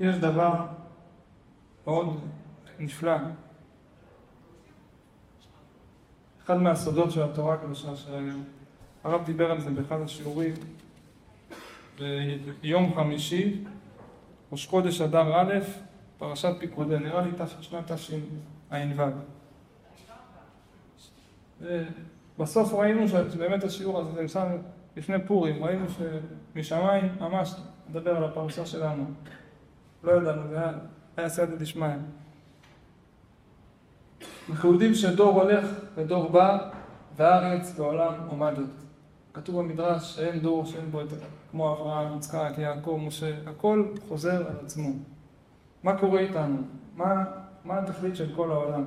יש דבר מאוד נפלא. אחד מהסודות של התורה הקדושה שלנו. הרב דיבר על זה באחד השיעורים ביום חמישי, ראש חודש אדר א', פרשת פיקודי, נראה לי שנת תשע"ו. בסוף ראינו שבאמת השיעור הזה נמצא לפני פורים, ראינו שמשמיים ממש מדבר על הפרשה שלנו. לא ידענו, זה היה סייעתא דשמיא. אנחנו יודעים שדור הולך ודור בא, והארץ ועולם עומדת. כתוב במדרש שאין דור שאין בו את כמו אברהם, יצחק, יעקב, משה, הכל חוזר על עצמו. מה קורה איתנו? מה התכלית של כל העולם?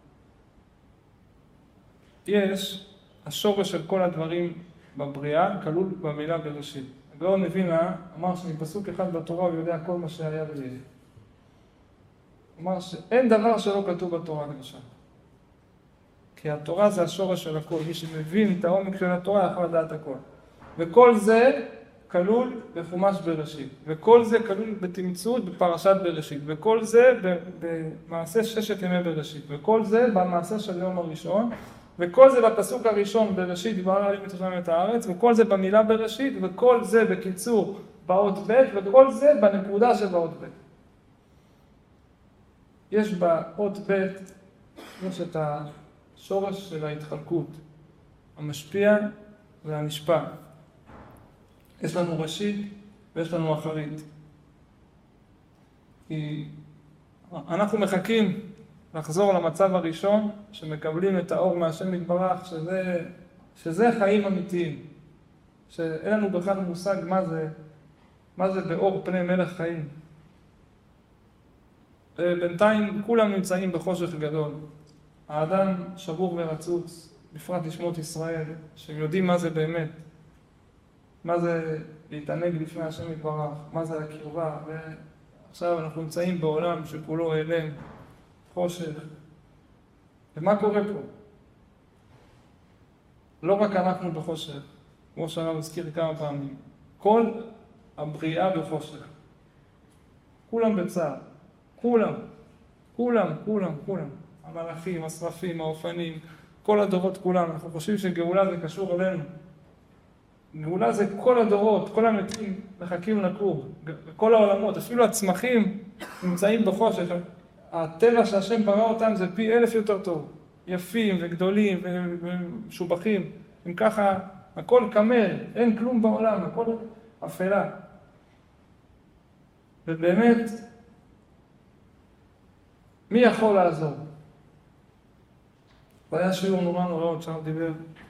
השורש של כל הדברים בבריאה כלול במילה בראשית. הגאון מווילנה אמר שמפסוק אחד בתורה הוא יודע כל מה שהיה ויהיה. הוא אמר שאין דבר שלא כתוב בתורה הקדושה. כי התורה זה השורש של הכל. מי שמבין את העומק של התורה יכול לדעת הכל. וכל זה כלול בחומש בראשית. וכל זה כלול בתמצות בפרשת בראשית. וכל זה במעשה ששת ימי בראשית. וכל זה במעשה של יום הראשון. וכל זה בפסוק הראשון בראשית, דיברנו עליהם את השם את הארץ. וכל זה במילה בראשית. וכל זה בקיצור באות ב'. וכל זה בנקודה של באות ב'. יש באות ב' יש את השורש של ההתחלקות, המשפיע והנשפע. יש לנו ראשית ויש לנו אחרית. כי אנחנו מחכים לחזור למצב הראשון, שמקבלים את האור מהשם יתברך, שזה חיים אמיתיים. שאין לנו בכלל מושג מה זה באור פני מלך חיים. בינתיים כולם נמצאים בחושך גדול. האדם שבור ורצוץ, בפרט נשמות ישראל, שהם יודעים מה זה באמת. מה זה להתענג לפני השם יתברך, מה זה הקרבה. ועכשיו אנחנו נמצאים בעולם שכולו אילם, חושך. ומה קורה פה? לא רק אנחנו בחושך, כמו שהרב הזכיר כמה פעמים. כל הבריאה בחושך. כולם בצער. כולם. המלאכים, השרפים, האופנים, כל הדורות כולם. אנחנו חושבים שגאולה זה קשור אלינו. גאולה זה כל הדורות, כל המתים מחכים לקום. כל העולמות, אפילו הצמחים נמצאים בחושך. הטבע שהשם ברא אותם זה פי 1000 יותר טוב. יפים וגדולים ומשובחים. אם ככה, הכל קמל, אין כלום בעולם, הכל אפלה. ובאמת, מי יכול לעזור? והיה שיעור נורא עוד שם דיבר,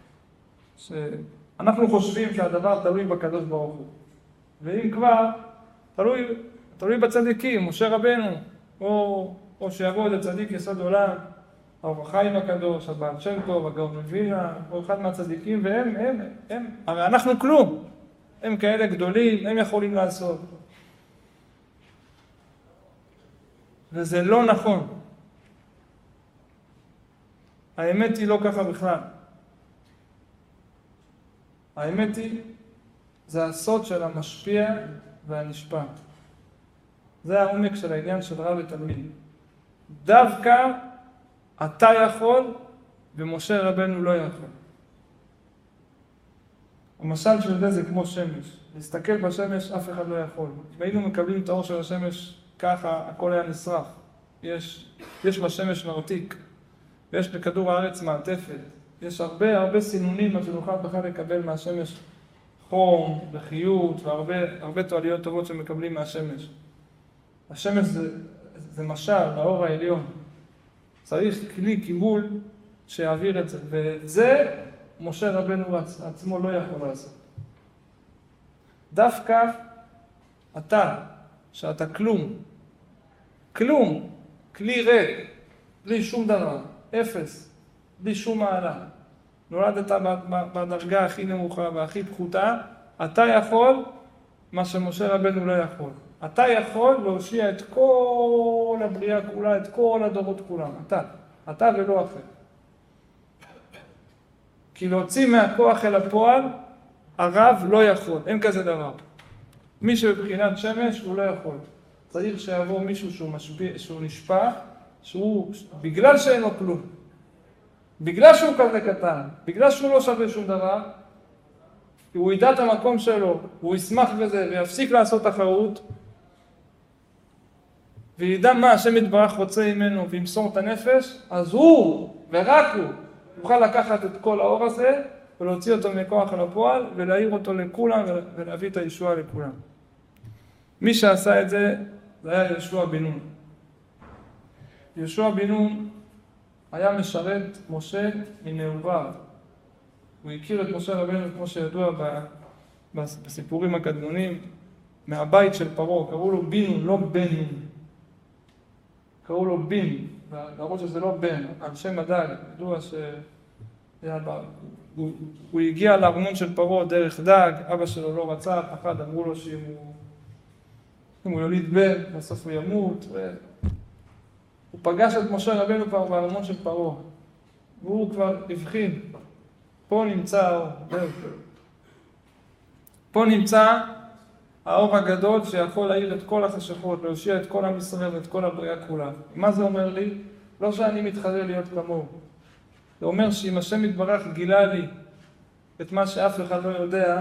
שאנחנו חושבים שהדבר תלוי בקדוש ברוך הוא. ואם כבר, תלוי בצדיקים, משה רבנו, או שיבוא לצדיק יסוד עולם, האור החיים הקדוש, הבעל שם טוב, הגאון מווילנה, או אחד מהצדיקים, והם, הרי אנחנו כלום. הם כאלה גדולים, הם יכולים לעשות. וזה לא נכון. האמת היא לא ככה בכלל. האמת היא, זה הסוד של המשפיע והנשפע. זה העומק של העניין של רב ותלמיד. דווקא אתה יכול ומשה רבנו לא יכול. המשל של זה כמו שמש. להסתכל בשמש אף אחד לא יכול. אם היינו מקבלים את האור של השמש ככה, הכל היה נשרף. יש בשמש מרתיק. ויש בכדור הארץ מעטפת. יש הרבה סינונים שנוכל בכלל לקבל מהשמש חום וחיות והרבה תועליות טובות שמקבלים מהשמש. השמש זה משל, האור העליון. צריך כלי קיבול שיעביר את זה. וזה משה רבנו עצמו לא יכול לעשות. דווקא אתה, שאתה כלום, כלי ריק, בלי שום דבר, אפס, בלי שום מעלה. נולדת בדרגה הכי נמוכה והכי פחותה, אתה יכול מה שמשה רבנו לא יכול. אתה יכול להושיע את כל הבריאה כולה, את כל הדורות כולם. אתה ולא אחר. כי להוציא מהכוח אל הפועל, הרב לא יכול, אין כזה דבר. מי שבבחינת שמש הוא לא יכול. צריך שיבוא מישהו שהוא נשפע, שהוא, בגלל שאין לו כלום, בגלל שהוא כזה קטן, בגלל שהוא לא שווה שום דבר, הוא ידע את המקום שלו, הוא ישמח בזה ויפסיק לעשות תחרות, וידע מה השם יתברך רוצה ממנו וימסור את הנפש, אז הוא ורק הוא יוכל לקחת את כל האור הזה ולהוציא אותו מכוח אל הפועל ולהעיר אותו לכולם ולהביא את הישועה לכולם. מי שעשה את זה, זה היה יהושע בן נון. יהושע בן נון היה משרת משה מנעוריו. הוא הכיר את משה רבנו, כמו שידוע בסיפורים הקדמונים, מהבית של פרעה. קראו לו בן נון, לא בן נון. קראו לו בן, למרות שזה לא בן, על שם הדג. ידוע שהוא הגיע לארמון של פרעה דרך דג, אבא שלו לא רצה, פחד, אמרו לו שאם הוא יוליד בן, בסוף הוא ימות. הוא פגש את משה רבנו כבר בארמון של פרעה, והוא כבר הבחין, פה נמצא האור, פה נמצא האור הגדול שיכול להאיר את כל החשכות, להושיע את כל עם ישראל ואת כל הבריאה כולה. מה זה אומר לי? לא שאני מתחרה להיות כמוהו. זה אומר שאם השם יתברך גילה לי את מה שאף אחד לא יודע,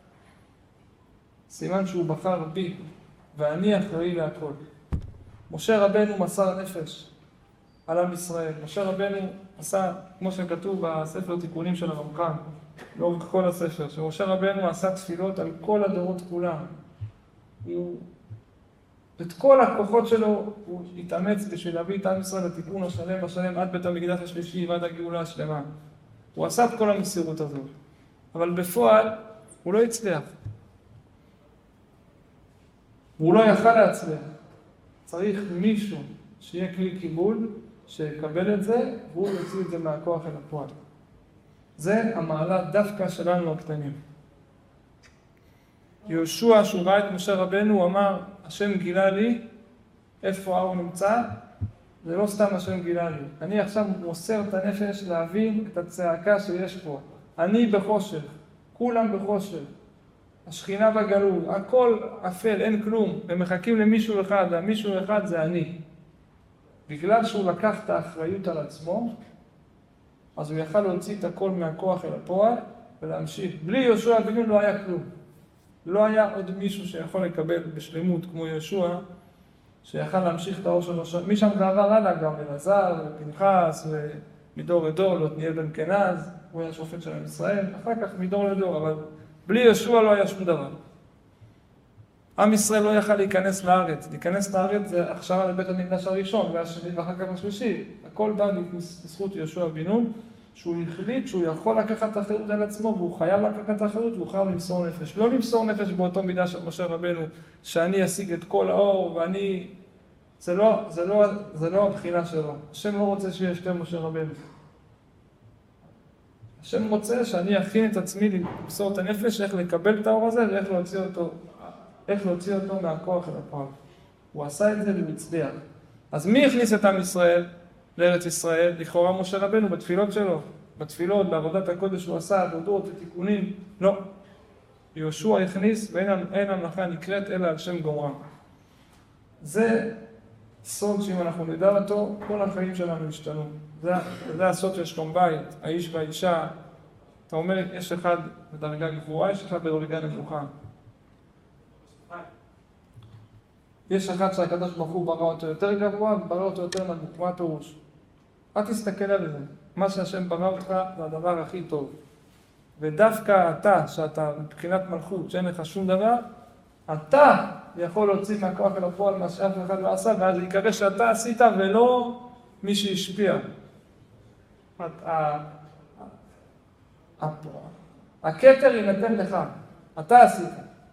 סימן שהוא בחר בי, ואני אחראי להכל. משה רבנו מסר נפש על עם ישראל. משה רבנו עשה, כמו שכתוב בספר תיקונים של הרמח"ל, לאורך כל הספר, שמשה רבנו עשה תפילות על כל הדורות כולם. את כל הכוחות שלו הוא התאמץ בשביל להביא את עם ישראל לתיקון השלם עד בית המקדש השלישי ועד הגאולה השלמה. הוא עשה את כל המסירות הזאת, אבל בפועל הוא לא הצליח. הוא לא יכל להצליח. צריך מישהו שיהיה כלי קיבול, שיקבל את זה, והוא יוציא את זה מהכוח אל הפועל. זה המעלה דווקא שלנו הקטנים. יהושע, שהוא ראה את משה רבנו, הוא אמר, השם גילה לי איפה האור נמצא, זה לא סתם השם גילה לי. אני עכשיו מוסר את הנפש להבין את הצעקה שיש פה. אני בחושך, כולם בחושך. השכינה בגלות, הכל אפל, אין כלום, הם מחכים למישהו אחד, והמישהו אחד זה אני. בגלל שהוא לקח את האחריות על עצמו, אז הוא יכל להוציא את הכל מהכוח אל הפועל ולהמשיך. בלי יהושע בן נון לא היה כלום. לא היה עוד מישהו שיכול לקבל בשלמות כמו יהושע, שיכל להמשיך את האור שלו. משם זה עבר הלאה גם אלעזר ופנחס ומדור לדור, לעתניאל בן קנז, הוא היה שופט של עם ישראל, אחר כך מדור לדור, אבל בלי יהושע לא היה שום דבר. עם ישראל לא יכל להיכנס לארץ. להיכנס לארץ זה הכשרה לבית המקדש הראשון, והשני ואחר כך השלישי. הכל בא בזכות יהושע בן נון, שהוא החליט שהוא יכול לקחת את האחריות על עצמו, והוא חייב לקחת את האחריות, והוא חייב למסור נפש. לא למסור נפש באותו מידה של משה רבנו, שאני אשיג את כל האור, ואני... זה לא הבחינה שלו. השם לא רוצה שיהיה שתי משה רבנו. השם רוצה שאני אכין את עצמי למסור את הנפש, איך לקבל את האור הזה, ואיך להוציא אותו מהכוח אל הפועל. הוא עשה את זה והצליח. אז מי הכניס את עם ישראל לארץ ישראל? לכאורה משה רבנו בתפילות שלו, בתפילות, בעבודת הקודש שהוא עשה, עבודות ותיקונים. לא. יהושע הכניס, ואין המלאכה נקראת אלא על שם גומרה. זה סוד שאם אנחנו נדע אותו, כל החיים שלנו ישתנו. זה הסוד של שלום בית, האיש והאישה. אתה אומר, יש אחד בדרגה גבוהה, יש אחד בדרגה נמוכה. יש אחד שהקדוש ברוך הוא ברא אותו יותר גבוה, וברא אותו יותר נמוך. מה הפירוש? אל תסתכל על זה. מה שהשם ברא אותך זה הדבר הכי טוב. ודווקא אתה, שאתה מבחינת מלכות, שאין לך שום דבר, אתה יכול להוציא מהכוח אל הפועל מה שאף אחד לא עשה, ואז יקרא שאתה עשית ולא מי שהשפיע. הכתר ינתן לך, אתה עשית.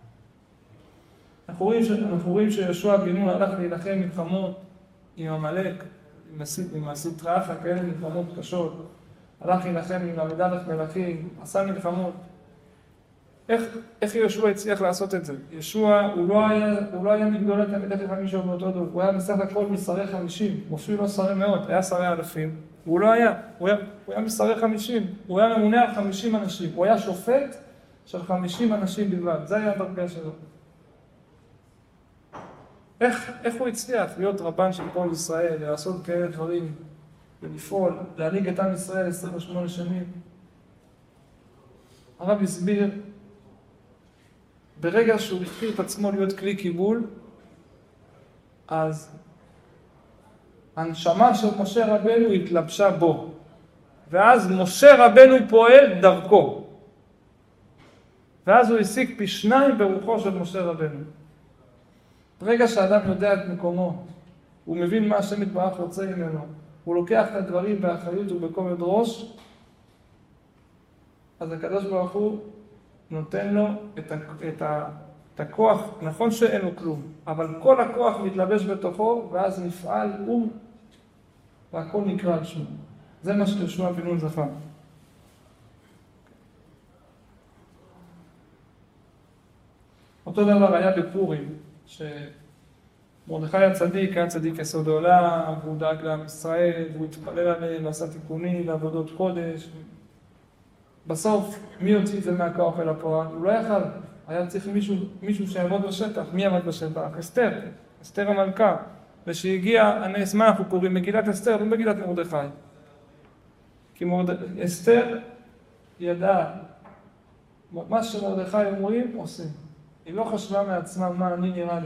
אנחנו רואים שיהושע בן נון הלך להילחם מלחמות עם עמלק, עם הסטרא אחרא, כאלה מלחמות קשות. הלך להילחם עם ל"ד מלכים, עשה מלחמות. איך יהושע הצליח לעשות את זה? יהושע הוא לא היה מגדולי תלמידי חכמים שלו באותו דור, הוא היה בסך הכל משרי 50, הוא אפילו לא שרי מאות, היה שרי אלפים. הוא לא היה, הוא היה משרי 50, הוא היה ממונה על 50 אנשים, הוא היה שופט של 50 אנשים בלבד, זה היה הדרגה שלו. איך הוא הצליח להיות רבן של כל ישראל, לעשות כאלה דברים, ולפעול, להנהיג את עם ישראל 28 שנים? הרב הסביר, ברגע שהוא הכיר את עצמו להיות כלי קיבול, אז הנשמה של משה רבנו התלבשה בו, ואז משה רבנו פועל דרכו, ואז הוא השיג פי 2 ברוחו של משה רבנו. ברגע שהאדם יודע את מקומו, הוא מבין מה השם יתברך רוצה ממנו, הוא לוקח את הדברים באחריות ובכובד ראש, אז הקדוש ברוך הוא נותן לו את הכוח. נכון שאין לו כלום, אבל כל הכוח מתלבש בתוכו, ואז נפעל הוא, והכל נקרא על שמו. זה מה שיהושע בן נון זכה. אותו דבר היה בפורים, שמרדכי הצדיק היה צדיק יסוד העולם, והוא דאג לעם ישראל, והוא התפלל עליהם, ועשה תיקונים ועבודות קודש. בסוף, מי הוציא את זה מהכוח אל הפועל? הוא לא יכל. היה צריך מישהו שיעבוד בשטח. מי עבד בשטח? אסתר המלכה. ושהגיע הנס, מה אנחנו קוראים? מגילת אסתר, לא מגילת מרדכי. כי אסתר ידעה, מה שמרדכי אומרים, עושים. היא לא חשבה מעצמה מה אני נראה לי.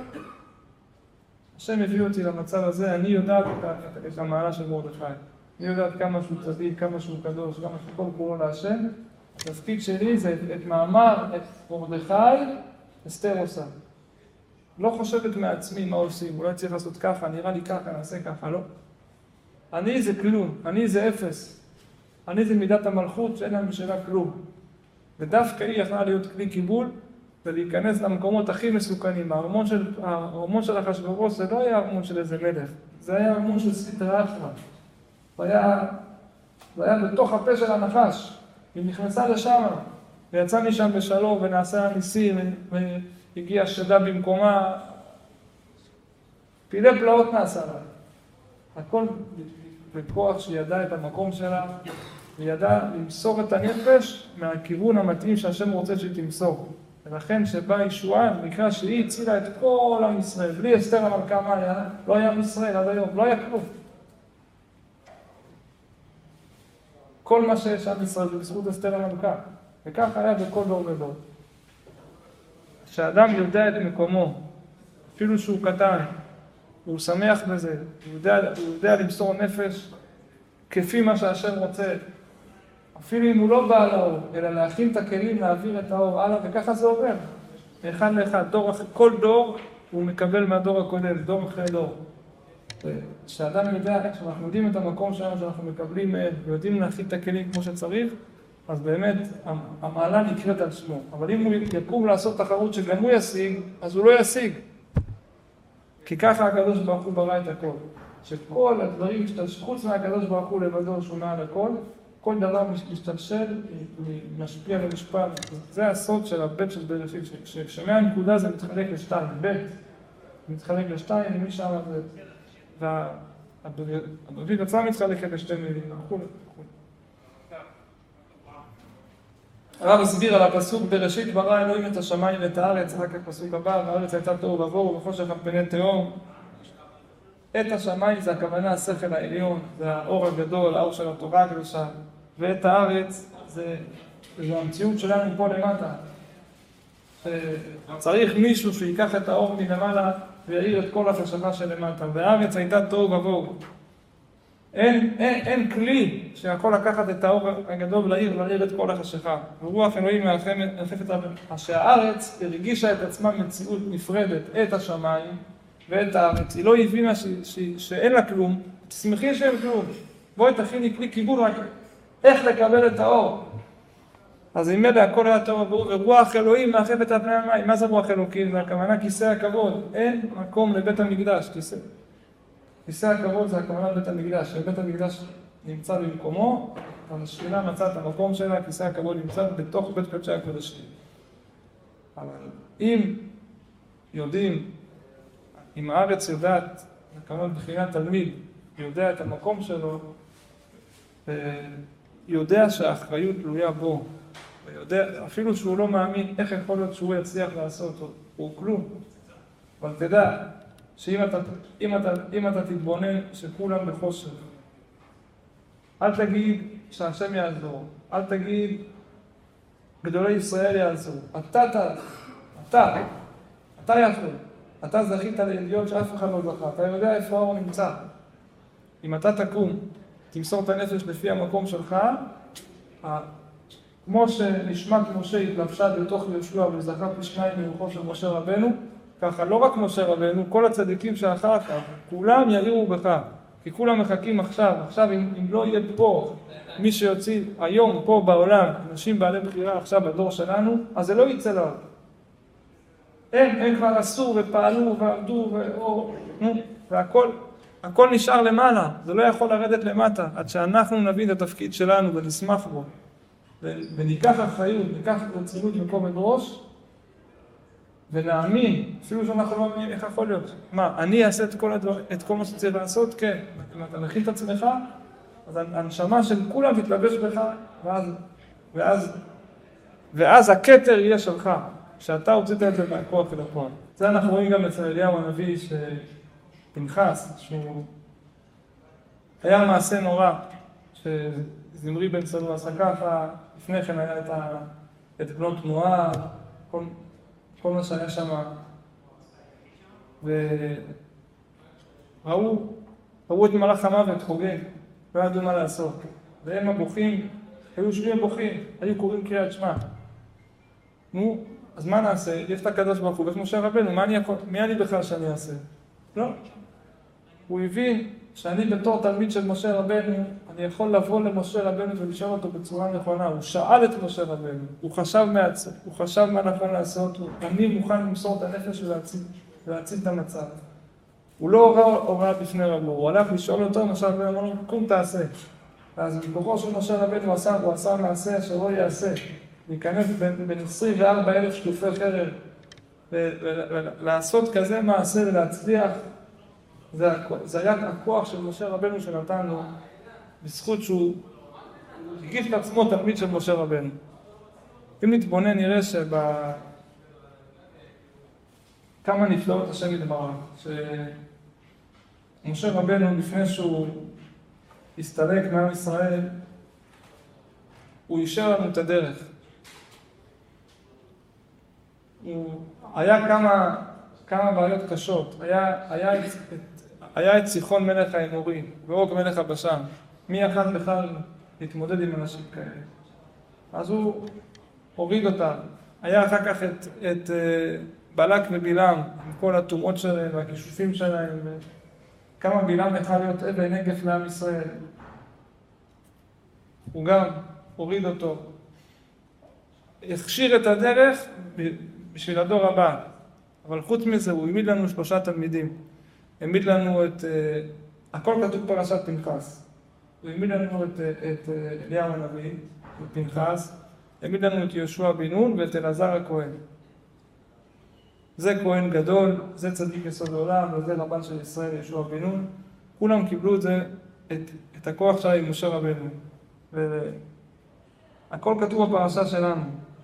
השם הביא אותי למצב הזה, אני יודעת את המעלה של מרדכי. אני יודעת כמה שהוא צדיק, כמה שהוא קדוש, כמה שכל קורא להשם. התפקיד שלי זה את מאמר, את מרדכי, אסתר עושה. לא חושבת מעצמי מה עושים, אולי צריך לעשות ככה, נראה לי ככה, נעשה ככה, לא. אני זה כלום, אני זה אפס. אני זה מידת המלכות שאין לנו שאלה כלום. ודווקא היא יכולה להיות כלי קיבול, ולהיכנס למקומות הכי מסוכנים. הארמון של אחשוורוש זה לא היה ארמון של איזה מלך, זה היה ארמון של סטרא אחרא. זה היה בתוך הפה של הנחש. היא נכנסה לשם, ויצא משם בשלום, ונעשה ניסים, והגיעה שדה במקומה. פילי פלאות נעשה לה. הכל בכוח שידע את המקום שלה, וידע למסור את הנפש מהכיוון המתאים שהשם רוצה שהיא תמסור. ולכן שבא ישועה, נקרא שהיא הצילה את כל עם ישראל. בלי אסתר המלכה מה היה? לא היה עם ישראל עד היום, לא היה כלום. כל מה שיש עם ישראל זה בזכות אסתר המלכה. וכך היה בכל דור ודור. כשאדם יודע את מקומו, אפילו שהוא קטן, הוא שמח בזה, הוא יודע למסור נפש כפי מה שהשם רוצה. אפילו אם הוא לא בא לאור, אלא להכין את הכלים, להעביר את האור הלאה, וככה זה עובר. מאחד לאחד, כל דור הוא מקבל מהדור הקודם, דור אחרי דור. כשאדם יודע, כשאנחנו יודעים את המקום שלנו שאנחנו מקבלים, ויודעים להכין את הכלים כמו שצריך, אז באמת המעלה נקראת על שמו. אבל אם הוא יקום לעשות תחרות שגם הוא ישיג, אז הוא לא ישיג. כי ככה הקדוש ברוך הוא ברא את הכל. שכל הדברים, חוץ מהקדוש ברוך הוא לבדו שהוא מעל הכל, כל דבר משתלשל, משפיע ומשפע. זה הסוד של הבית של בראשית, שמהנקודה זה מתחלק לשתיים, בית מתחלק לשתיים, ומי שם זה... והברית עצמה מתחלקת לשתי מילים, וכו'. הרב הסביר על הפסוק בראשית ברא אלוהים את השמיים ואת הארץ, אחר כך פסוק הבא, והארץ הייתה תוהו ובוהו וחושך על פני תהום. את השמיים זה הכוונה השכל העליון, זה האור הגדול, האור של התורה הקדושה, ואת הארץ זה המציאות שלנו פה למטה. צריך מישהו שיקח את האור מלמעלה ויעיר את כל החשכה שלמטה, והארץ הייתה תוהו ובוהו. אין כלי שיכול לקחת את האור הגדול ולהעיר את כל החשכה. ורוח אלוהים מרחפת עליו, שהארץ הרגישה את עצמה מציאות נפרדת, את השמיים ואת הארץ. היא לא הבינה שאין לה כלום, תשמחי שאין כלום. בואי תכיני כלי קיבול רק איך לקבל את האור. אז אם אלה הכל היה טוב עבור, ורוח אלוהים מרחפת על פני המים. מה זה רוח אלוקים? זה הכוונה כיסא הכבוד. אין מקום לבית המקדש, כיסא הכבוד זה הכוונה לבית המקדש. שבית המקדש נמצא במקומו, השכינה מצאה את המקום שלה, כיסא הכבוד נמצא בתוך בית קודשי הקודשים. אבל אם יודעים, אם הארץ יודעת, הכוונה בחינת תלמיד, יודע את המקום שלו, יודע שהאחריות תלויה בו, ויודע, אפילו שהוא לא מאמין איך יכול להיות שהוא יצליח לעשות, הוא כלום. אבל תדע, שאם אתה תתבונן שכולם בחוסר, אל תגיד שהשם יעזור, אל תגיד גדולי ישראל יעזור, אתה יכול, אתה זכית לעליון שאף אחד לא זכה, אתה יודע איפה האור נמצא. אם אתה תקום, תמסור את הנפש לפי המקום שלך, כמו שנשמת משה התלבשה בתוך יהושע וזכה פי שניים מרוחו של משה רבנו, ככה לא רק משה רבנו, כל הצדיקים שאחר כך, כולם יראו בך, כי כולם מחכים עכשיו אם לא יהיה פה מי שיוציא היום פה בעולם, אנשים בעלי בחירה עכשיו בדור שלנו, אז זה לא יצא לאור. הם כבר עשו ופעלו ועבדו והכל נשאר למעלה, זה לא יכול לרדת למטה, עד שאנחנו נבין את התפקיד שלנו ונשמח בו, וניקח אחריות, ניקח רצינות בכובד ראש, ונאמין, אפילו שאנחנו לא מאמינים איך יכול להיות. מה, אני אעשה את כל מה שצריך לעשות? כן. אם אתה מכין את עצמך, אז הנשמה של כולם תתלבש בך, ואז הכתר יהיה שלך, שאתה הוצאת את זה מהכוח אל הפועל. זה אנחנו רואים גם אצל אליהו הנביא שפנחס, שהוא היה מעשה נורא, שזמרי בן צלוע עשה ככה, לפני כן היה את בנות תנועה, כל מה שהיה שם, וראו את מלאך המוות חוגג, לא ידעו מה לעשות, והם הבוכים, היו שבים בוכים, היו קוראים קריאת שמע. נו, אז מה נעשה? יש את הקדוש ברוך הוא, ויש משה רבנו, מי אני בכלל שאני אעשה? לא. הוא הבין שאני בתור תלמיד של משה רבנו, אני יכול לבוא למשה רבנו ולשאול אותו בצורה נכונה. הוא שאל את משה רבנו, הוא חשב מה נכון לעשות, אני מוכן למסור את הנפש ולהציל את המצב. הוא לא הוראה בפני רבו, הוא הלך לשאול אותו, משה רבנו אמר לו, קום תעשה. אז בכוחו של משה רבנו הוא עשה מעשה שלא יעשה, להיכנס בין 24,000 שלופי חרב, ולעשות כזה מעשה ולהצליח, זה היה הכוח של משה רבנו שנתן לו, בזכות שהוא הגיש את עצמו תלמיד של משה רבנו. אם נתבונן נראה כמה נפלאות השם יתברך, שמשה רבנו לפני שהוא הסתלק מעם ישראל, הוא אישר לנו את הדרך. היה כמה בעיות קשות, היה את סיחון מלך האמורי ואוג מלך הבשן. מי יכל בכלל להתמודד עם אנשים כאלה? אז הוא הוריד אותם. היה אחר כך את בלק ובלעם, עם כל הטומאות שלהם והכישופים שלהם, כמה בלעם יכל להיות אבן נגף לעם ישראל. הוא גם הוריד אותו. הכשיר את הדרך בשביל הדור הבא. אבל חוץ מזה הוא העמיד לנו 3 תלמידים. העמיד לנו הכל כתוב פרשת פנחס. הוא העמיד לנו את אליהו הנביא, את פנחס, העמיד לנו את יהושע בן נון ואת אלעזר הכהן. זה כהן גדול, זה צדיק יסוד העולם, וזה רבן של ישראל, יהושע בן נון. כולם קיבלו את הכוח שלה עם משה רבנו. הכל כתוב בפרשה שלנו.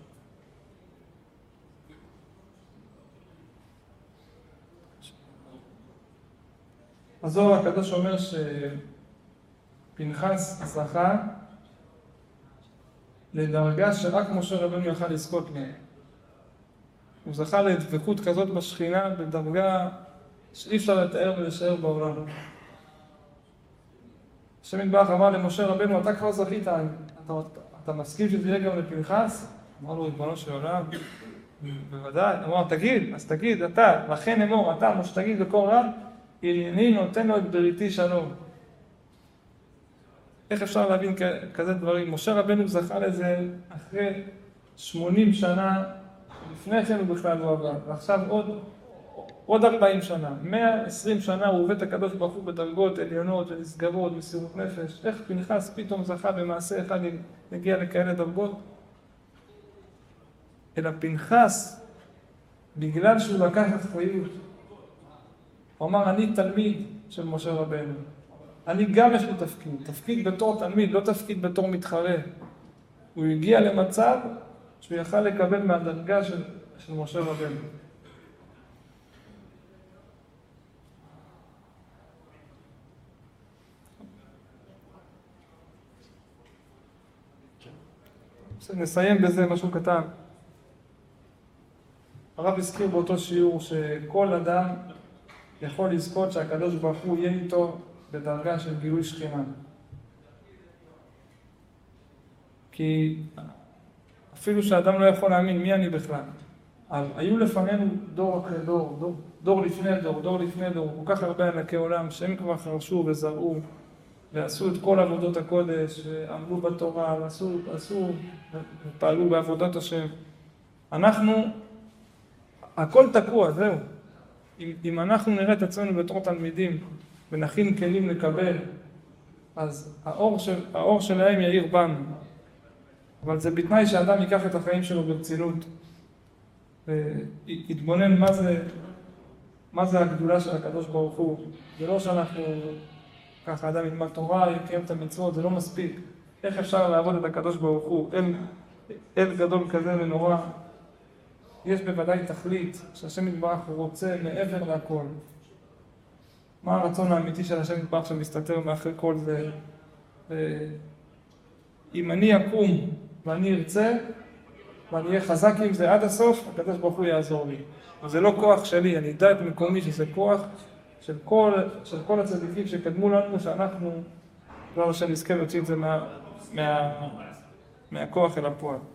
הזוהר הקדוש אומר שפנחס זכה לדרגה שרק משה רבנו יכל לזכות לה. הוא זכה לדבקות כזאת בשכינה בדרגה שאי אפשר לתאר ולשאר בעולם. השם יתברך אמר למשה רבנו, אתה כבר זכית, אתה מסכים שזה יהיה גם לפנחס? אמר לו, ריבונו של עולם, בוודאי. אמר, תגיד, אתה, לכן אמור, אתה, מה שתגיד בקול רם, אני נותן לו את בריתי שלום. איך אפשר להבין כזה דברים? משה רבנו זכה לזה אחרי 80 שנה, לפני כן הוא בכלל לא עבר, ועכשיו עוד 40 שנה, 120 שנה הוא עובד את הקדוש ברוך הוא בדרגות עליונות ונשגבות, מסירות נפש. איך פנחס פתאום זכה במעשה אחד להגיע לכאלה דרגות? אלא פנחס, בגלל שהוא לקח אחריות, הוא אמר, אני תלמיד של משה רבנו. אני גם יש לי תפקיד בתור תלמיד, לא תפקיד בתור מתחרה. הוא הגיע למצב שהוא יכל לקבל מהדרגה של משה רבנו. נסיים בזה משהו קטן. הרב הזכיר באותו שיעור שכל אדם יכול לזכות שהקדוש ברוך הוא יהיה איתו בדרגה של גילוי שכינה. כי אפילו שהאדם לא יכול להאמין מי אני בכלל. אבל היו לפנינו דור אחרי דור, דור לפני דור, דור לפני דור, כל כך הרבה ענקי עולם שהם כבר חרשו וזרעו ועשו את כל עבודות הקודש ועמלו בתורה ועשו ופעלו בעבודת השם. אנחנו, הכל תקוע, זהו. אם אנחנו נראה את עצמנו בתור תלמידים ונכין כלים לקבל, אז האור שלהם יאיר בנו. אבל זה בתנאי שאדם ייקח את החיים שלו ברצינות ויתבונן מה זה הגדולה של הקדוש ברוך הוא. זה לא שאנחנו, ככה אדם ילמד תורה, יקיים את המצוות, זה לא מספיק. איך אפשר לעבוד את הקדוש ברוך הוא? אל גדול כזה ונורא. יש בוודאי תכלית שהשם יתברך רוצה מעבר להכל. מה הרצון האמיתי של השם יתברך שמסתתר מאחרי כל זה? אם אני אקום ואני ארצה ואני אהיה חזק עם זה עד הסוף, הקדוש ברוך הוא יעזור לי. וזה לא כוח שלי, אני אדע את מקומי שזה כוח של כל הצדיקים שקדמו לנו, שאנחנו לא נזכה להוציא את זה מהכוח אל הפועל.